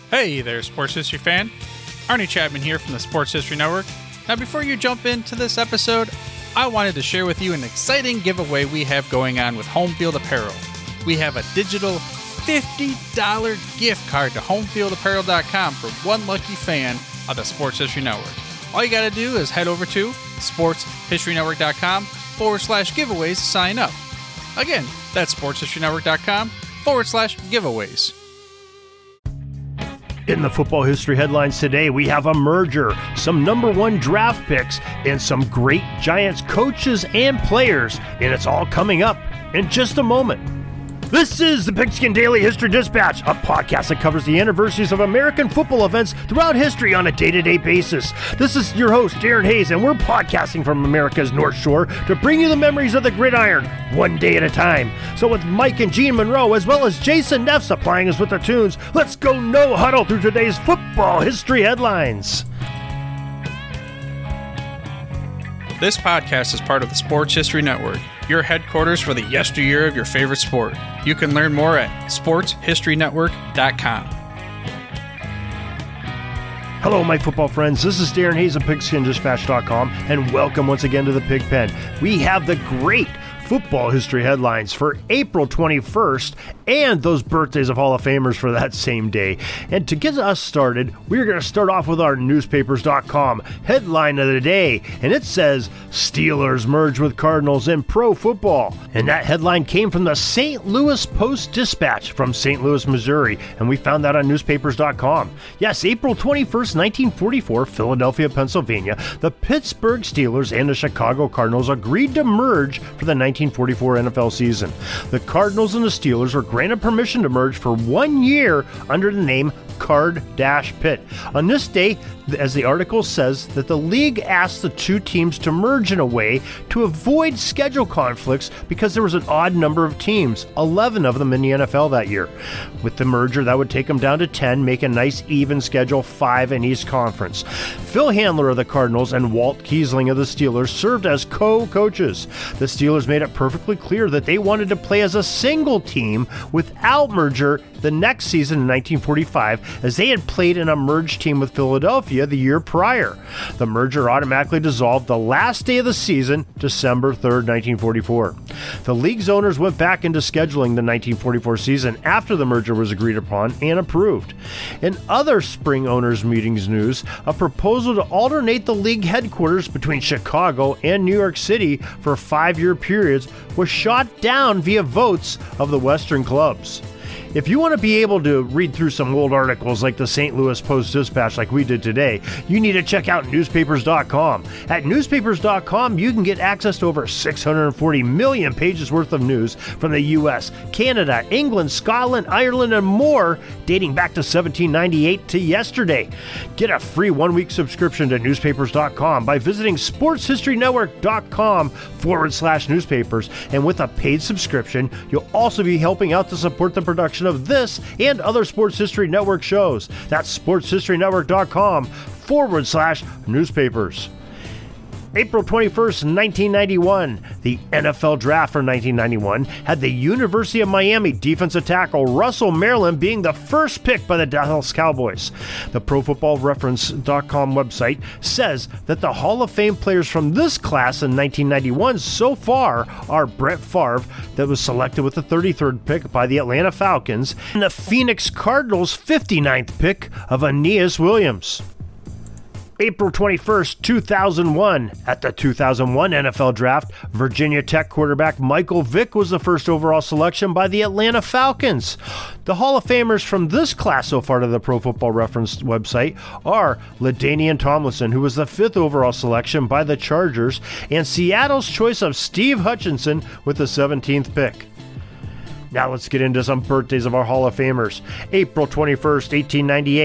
Hey there, Sports History fan. Arnie Chapman here from the Sports History Network. Now, before you jump into this episode, I wanted to share with you an exciting giveaway we have going on with Home Field Apparel. We have a digital $50 gift card to homefieldapparel.com for one lucky fan of the Sports History Network. All you got to do is head over to sportshistorynetwork.com/giveaways to sign up. Again, that's sportshistorynetwork.com/giveaways. In the football history headlines today, we have a merger, some number one draft picks, and some great Giants coaches and players. And it's all coming up in just a moment. This is the Pigskin Daily History Dispatch, a podcast that covers the anniversaries of American football events throughout history on a day-to-day basis. This is your host, Darren Hayes, and we're podcasting from America's North Shore to bring you the memories of the gridiron, one day at a time. So with Mike and Gene Monroe, as well as Jason Neff supplying us with the tunes, let's go no huddle through today's football history headlines. This podcast is part of the Sports History Network, your headquarters for the yesteryear of your favorite sport. You can learn more at sportshistorynetwork.com. Hello, my football friends. This is Darren Hayes of PigskinDispatch.com, and welcome once again to the Pig Pen. We have the great football history headlines for April 21st and those birthdays of Hall of Famers for that same day. And to get us started, we're going to start off with our newspapers.com headline of the day, and it says Steelers merge with Cardinals in pro football. And that headline came from the St. Louis Post-Dispatch from St. Louis, Missouri, and we found that on newspapers.com. Yes, April 21st, 1944, Philadelphia, Pennsylvania, the Pittsburgh Steelers and the Chicago Cardinals agreed to merge for the 1944 NFL season. The Cardinals and the Steelers were granted permission to merge for 1 year under the name Card-Pitt. On this day, as the article says, that the league asked the two teams to merge in a way to avoid schedule conflicts because there was an odd number of teams, 11 of them in the NFL that year. With the merger, that would take them down to 10, make a nice even schedule, 5 in each conference. Phil Handler of the Cardinals and Walt Kiesling of the Steelers served as co-coaches. The Steelers made it perfectly clear that they wanted to play as a single team without merger the next season in 1945, as they had played in a merged team with Philadelphia the year prior. The merger automatically dissolved the last day of the season, December 3rd, 1944. The league's owners went back into scheduling the 1944 season after the merger was agreed upon and approved. In other spring owners' meetings news, a proposal to alternate the league headquarters between Chicago and New York City for 5-year periods was shot down via votes of the Western clubs. If you want to be able to read through some old articles like the St. Louis Post-Dispatch like we did today, you need to check out newspapers.com. At newspapers.com, you can get access to over 640 million pages worth of news from the U.S., Canada, England, Scotland, Ireland, and more, dating back to 1798 to yesterday. Get a free 1-week subscription to newspapers.com by visiting sportshistorynetwork.com/newspapers. And with a paid subscription, you'll also be helping out to support the production of this and other Sports History Network shows. That's sportshistorynetwork.com/newspapers. April 21st, 1991, the NFL Draft for 1991 had the University of Miami defensive tackle Russell Maryland being the first pick by the Dallas Cowboys. The ProFootballReference.com website says that the Hall of Fame players from this class in 1991 so far are Brett Favre, that was selected with the 33rd pick by the Atlanta Falcons, and the Phoenix Cardinals' 59th pick of Aeneas Williams. April 21st, 2001. At the 2001 NFL Draft, Virginia Tech quarterback Michael Vick was the first overall selection by the Atlanta Falcons. The Hall of Famers from this class so far to the Pro Football Reference website are LaDainian Tomlinson, who was the 5th overall selection by the Chargers, and Seattle's choice of Steve Hutchinson with the 17th pick. Now let's get into some birthdays of our Hall of Famers. April 21st, 1898,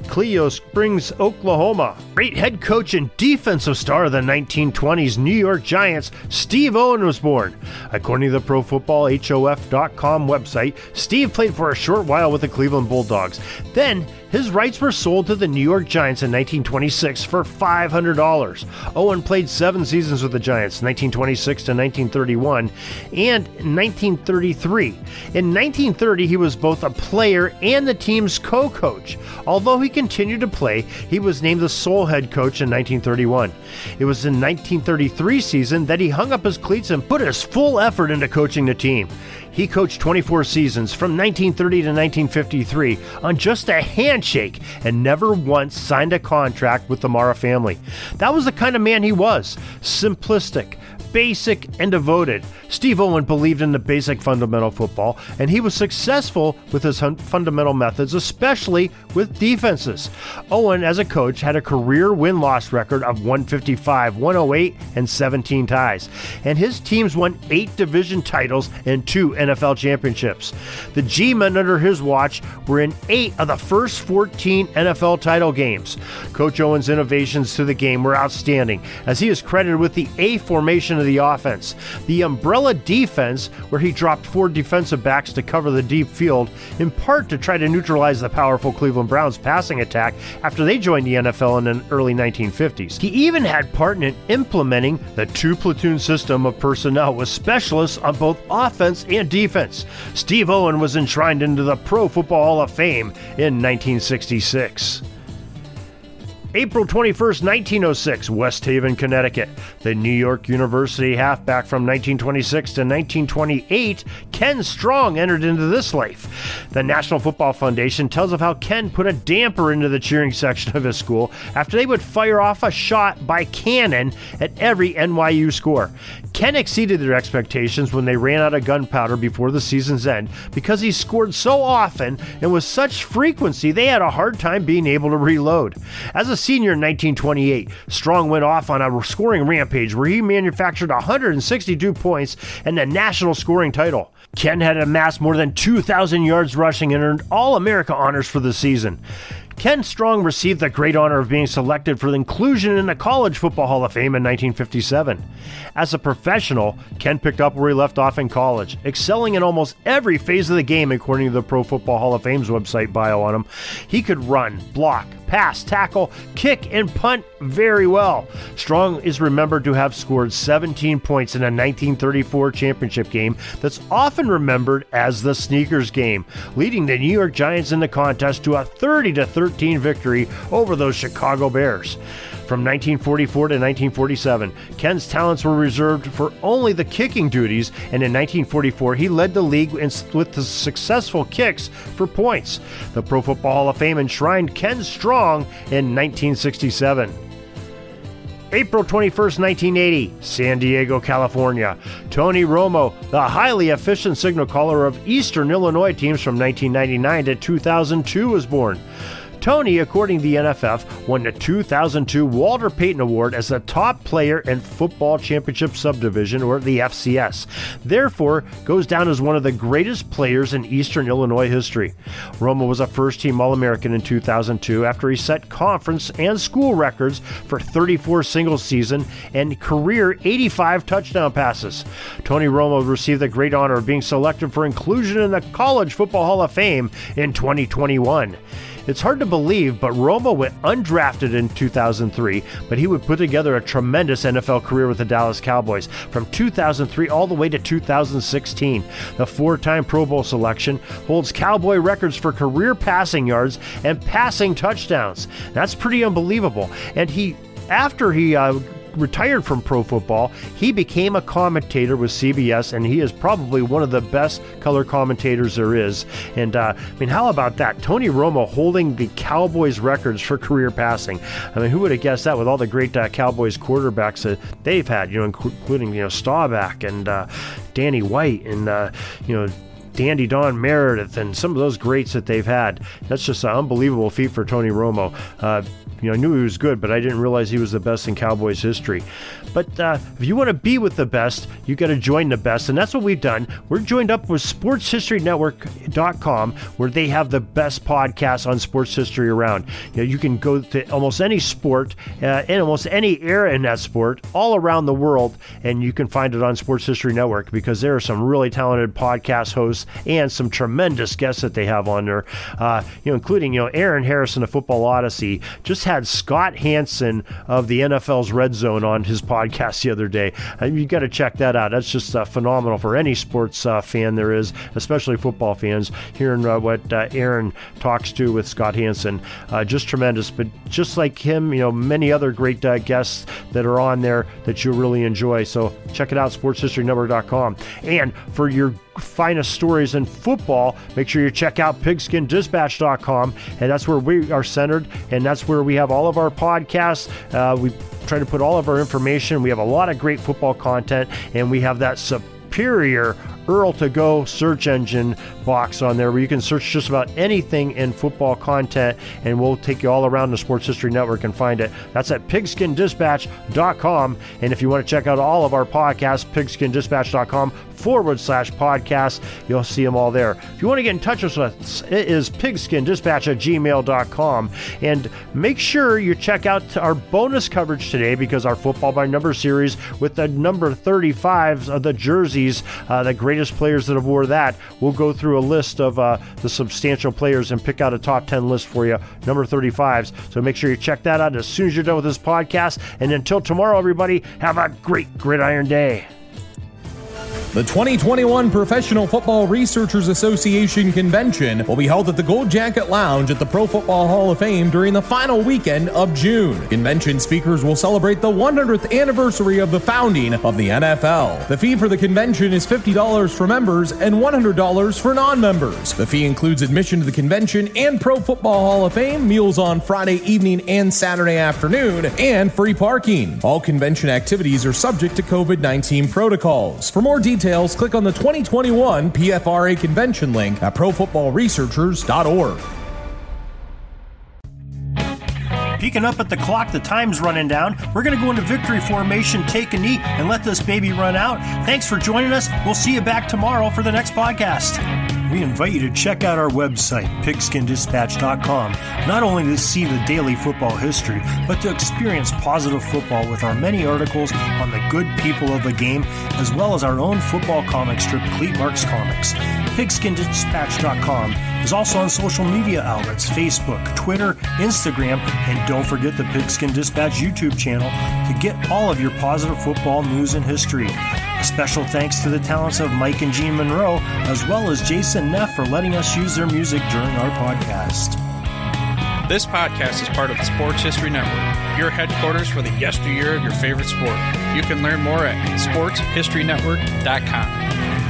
Clio Springs, Oklahoma. Great head coach and defensive star of the 1920s New York Giants, Steve Owen was born. According to the ProFootballHOF.com website, Steve played for a short while with the Cleveland Bulldogs. Then, his rights were sold to the New York Giants in 1926 for $500. Owen played 7 seasons with the Giants, 1926 to 1931, and 1933. In 1930, he was both a player and the team's co-coach. Although he continued to play, he was named the sole head coach in 1931. It was in 1933 season that he hung up his cleats and put his full effort into coaching the team. He coached 24 seasons from 1930 to 1953 on just a handshake and never once signed a contract with the Mara family. That was the kind of man he was, simplistic, basic, and devoted. Steve Owen believed in the basic fundamental football, and he was successful with his fundamental methods, especially with defenses. Owen, as a coach, had a career win-loss record of 155, 108, and 17 ties, and his teams won 8 division titles and 2 NFL championships. The G-men under his watch were in 8 of the first 14 NFL title games. Coach Owen's innovations to the game were outstanding, as he is credited with the A formation of the offense, the umbrella defense, where he dropped 4 defensive backs to cover the deep field, in part to try to neutralize the powerful Cleveland Browns passing attack after they joined the NFL in the early 1950s. He even had part in implementing the 2-platoon system of personnel with specialists on both offense and defense. Steve Owen was enshrined into the Pro Football Hall of Fame in 1966. April 21st, 1906, West Haven, Connecticut. The New York University halfback from 1926 to 1928, Ken Strong, entered into this life. The National Football Foundation tells of how Ken put a damper into the cheering section of his school after they would fire off a shot by cannon at every NYU score. Ken exceeded their expectations when they ran out of gunpowder before the season's end because he scored so often and with such frequency they had a hard time being able to reload. As a senior in 1928, Strong went off on a scoring rampage where he manufactured 162 points and the national scoring title. Ken had amassed more than 2,000 yards rushing and earned All-America honors for the season. Ken Strong received the great honor of being selected for the inclusion in the College Football Hall of Fame in 1957. As a professional, Ken picked up where he left off in college, excelling in almost every phase of the game according to the Pro Football Hall of Fame's website bio on him. He could run, block, pass, tackle, kick, and punt very well. Strong is remembered to have scored 17 points in a 1934 championship game that's often remembered as the Sneakers game, leading the New York Giants in the contest to a 30-13 victory over those Chicago Bears. From 1944 to 1947, Ken's talents were reserved for only the kicking duties, and in 1944 he led the league with the successful kicks for points. The Pro Football Hall of Fame enshrined Ken Strong in 1967. April 21st, 1980, San Diego, California. Tony Romo, the highly efficient signal caller of Eastern Illinois teams from 1999 to 2002, was born. Tony, according to the NFF, won the 2002 Walter Payton Award as the top player in Football Championship Subdivision, or the FCS. Therefore, goes down as one of the greatest players in Eastern Illinois history. Romo was a first-team All-American in 2002 after he set conference and school records for 34 single-season and career 85 touchdown passes. Tony Romo received the great honor of being selected for inclusion in the College Football Hall of Fame in 2021. It's hard to believe, but Romo went undrafted in 2003, but he would put together a tremendous NFL career with the Dallas Cowboys from 2003 all the way to 2016. The 4-time Pro Bowl selection holds Cowboy records for career passing yards and passing touchdowns. That's pretty unbelievable. And after he retired from pro football, he became a commentator with CBS, and he is probably one of the best color commentators there is. And how about that? Tony Romo holding the Cowboys records for career passing. I mean, who would have guessed that with all the great Cowboys quarterbacks that they've had, including Staubach and Danny White and Dandy Don Meredith and some of those greats that they've had. That's just an unbelievable feat for Tony Romo. I knew he was good, but I didn't realize he was the best in Cowboys history. But if you want to be with the best, you got to join the best, and that's what we've done. We're joined up with SportsHistoryNetwork.com, where they have the best podcasts on sports history around. You can go to almost any sport and almost any era in that sport all around the world, and you can find it on Sports History Network because there are some really talented podcast hosts and some tremendous guests that they have on there, including Aaron Harrison of Football Odyssey. Just had Scott Hansen of the NFL's Red Zone on his podcast the other day. You got to check that out. That's just phenomenal for any sports fan there is, especially football fans, hearing what Aaron talks to with Scott Hansen. Just tremendous. But just like him, many other great guests that are on there that you'll really enjoy. So check it out, sportshistorynetwork.com. And for your finest stories in football, make sure you check out pigskindispatch.com, and that's where we are centered, and that's where we have all of our podcasts. We try to put all of our information. We have a lot of great football content, and we have that superior Earl to Go search engine box on there where you can search just about anything in football content, and we'll take you all around the Sports History Network and find it. That's at pigskindispatch.com. And if you want to check out all of our podcasts, pigskindispatch.com/podcast, you'll see them all there. If you want to get in touch with us, it is pigskindispatch@gmail.com. And make sure you check out our bonus coverage today, because our Football by Number series with the number 35s of the jerseys, the greatest players that have wore that. We'll go through a list of the substantial players and pick out a top 10 list for you, number 35s. So make sure you check that out as soon as you're done with this podcast. And until tomorrow, everybody, have a great Gridiron Day. The 2021 Professional Football Researchers Association Convention will be held at the Gold Jacket Lounge at the Pro Football Hall of Fame during the final weekend of June. Convention speakers will celebrate the 100th anniversary of the founding of the NFL. The fee for the convention is $50 for members and $100 for non-members. The fee includes admission to the convention and Pro Football Hall of Fame, meals on Friday evening and Saturday afternoon, and free parking. All convention activities are subject to COVID-19 protocols. For more details, click on the 2021 PFRA convention link at profootballresearchers.org. Peeking up at the clock, the time's running down. We're going to go into victory formation, take a knee, and let this baby run out. Thanks for joining us. We'll see you back tomorrow for the next podcast. We invite you to check out our website, pigskindispatch.com, not only to see the daily football history, but to experience positive football with our many articles on the good people of the game, as well as our own football comic strip, Cleat Marks Comics. Pigskindispatch.com is also on social media outlets, Facebook, Twitter, Instagram, and don't forget the Pigskin Dispatch YouTube channel to get all of your positive football news and history. A special thanks to the talents of Mike and Gene Monroe, as well as Jason Neff for letting us use their music during our podcast. This podcast is part of the Sports History Network, your headquarters for the yesteryear of your favorite sport. You can learn more at sportshistorynetwork.com.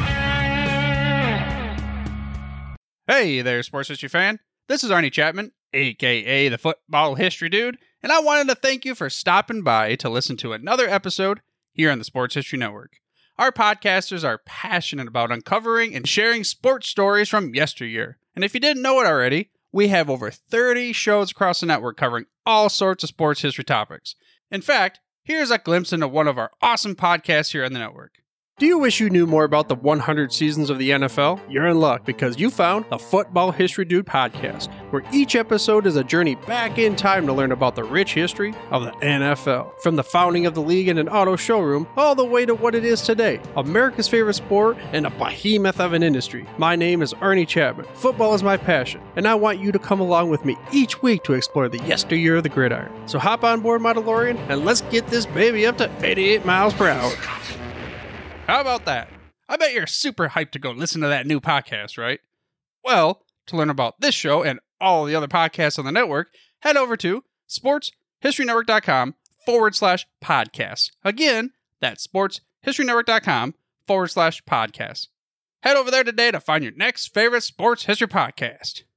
Hey there, sports history fan. This is Arnie Chapman, a.k.a. the Football History Dude, and I wanted to thank you for stopping by to listen to another episode here on the Sports History Network. Our podcasters are passionate about uncovering and sharing sports stories from yesteryear. And if you didn't know it already, we have over 30 shows across the network covering all sorts of sports history topics. In fact, here's a glimpse into one of our awesome podcasts here on the network. Do you wish you knew more about the 100 seasons of the NFL? You're in luck because you found the Football History Dude podcast, where each episode is a journey back in time to learn about the rich history of the NFL. From the founding of the league in an auto showroom, all the way to what it is today, America's favorite sport and a behemoth of an industry. My name is Arnie Chapman. Football is my passion, and I want you to come along with me each week to explore the yesteryear of the gridiron. So hop on board my DeLorean and let's get this baby up to 88 miles per hour. How about that? I bet you're super hyped to go listen to that new podcast, right? Well, to learn about this show and all the other podcasts on the network, head over to sportshistorynetwork.com/podcasts. Again, that's sportshistorynetwork.com/podcasts. Head over there today to find your next favorite sports history podcast.